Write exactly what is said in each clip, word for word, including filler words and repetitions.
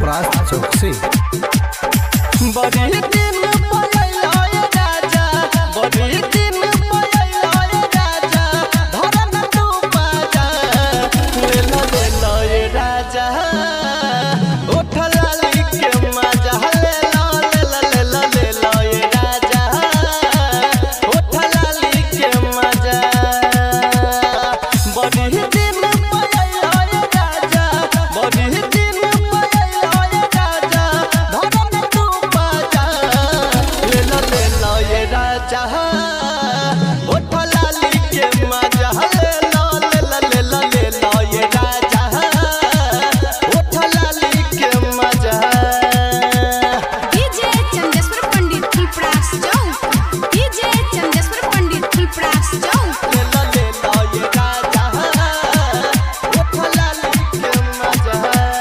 फुलपरास चौक से। बड़ी दिन पयलाए राजा, बड़ी दिन पयलाए राजा, धरन तू बाजा, ले लो ले लो ये राजा, उठ लाली के मजा, ले लो ले लो ले लो ले लो ये राजा, उठ लाली के मजा। बड़ी दिन पयलाए राजा, बड़ी दिन पयलाए राजा, धरन तू बाजा, ले लो ले लो ये राजा, उठ लाली के मजा, ले लो ले लो ले लो ले लो ये राजा, उठ लाली के मजा। डीजे चंदेश्वर पंडित फुलपरास चौक, डीजे चंदेश्वर पंडित फुलपरास चौक। ले लो ले लो ये राजा, उठ लाली के मजा।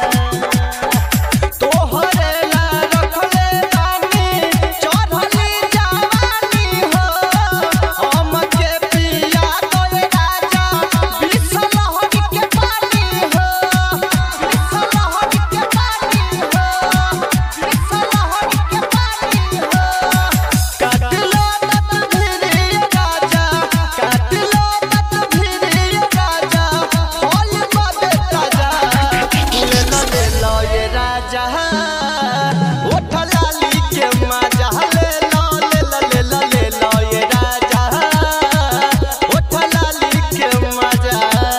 तोहरे ला रखले रानी, चढ़ली जवानी हो, हम के पिया तोय राजा, बिसलहट के पानी हो, बिसलहट के पानी हो, बिसलहट के पानी हो। काट लो तत भिरी राजा, काट लो तत भिरी राजा, फल बदे ताजा, ले लो ले लो ये राजा, उठ लाली के मजा, ले लो ले लो ले लो ले लो ये राजा, उठ लाली के मजा।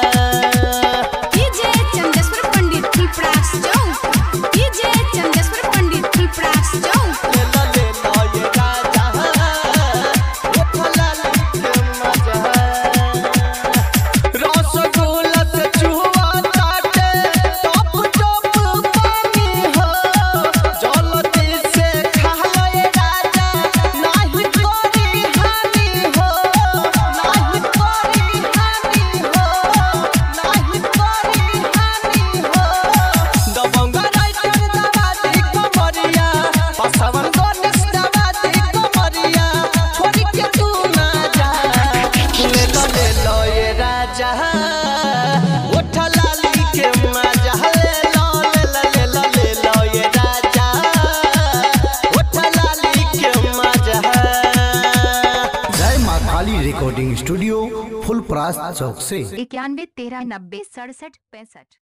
डीजे चंदेश्वर पंडित फुलपरास चौक, डीजे चंदेश्वर पंडित फुलपरास चौक। ले लो ले लो ये राजा, उठ लाली के मजा। रसगुल्ला से चुआ चाटे, टप टप पानी हो, जल्दी से खा लो ये राजा, नाही करी हानि हो, नाही करी हानि हो, नाही करी हानि हो। दबंगा राइटर दबादी कमरिया, पसवन गणेश दबादी कमरिया, छोड़ी के तू ना जा, ले लो ले लो ये राजा, उठ लाली के मजा, ले लो ले लो ले लो ले लो ये राजा, उठ लाली के मजा। जय माँ काली रिकॉर्डिंग स्टूडियो फुलपरास चौक से। इक्यानवे तेरह नब्बे सड़सठ पैंसठ।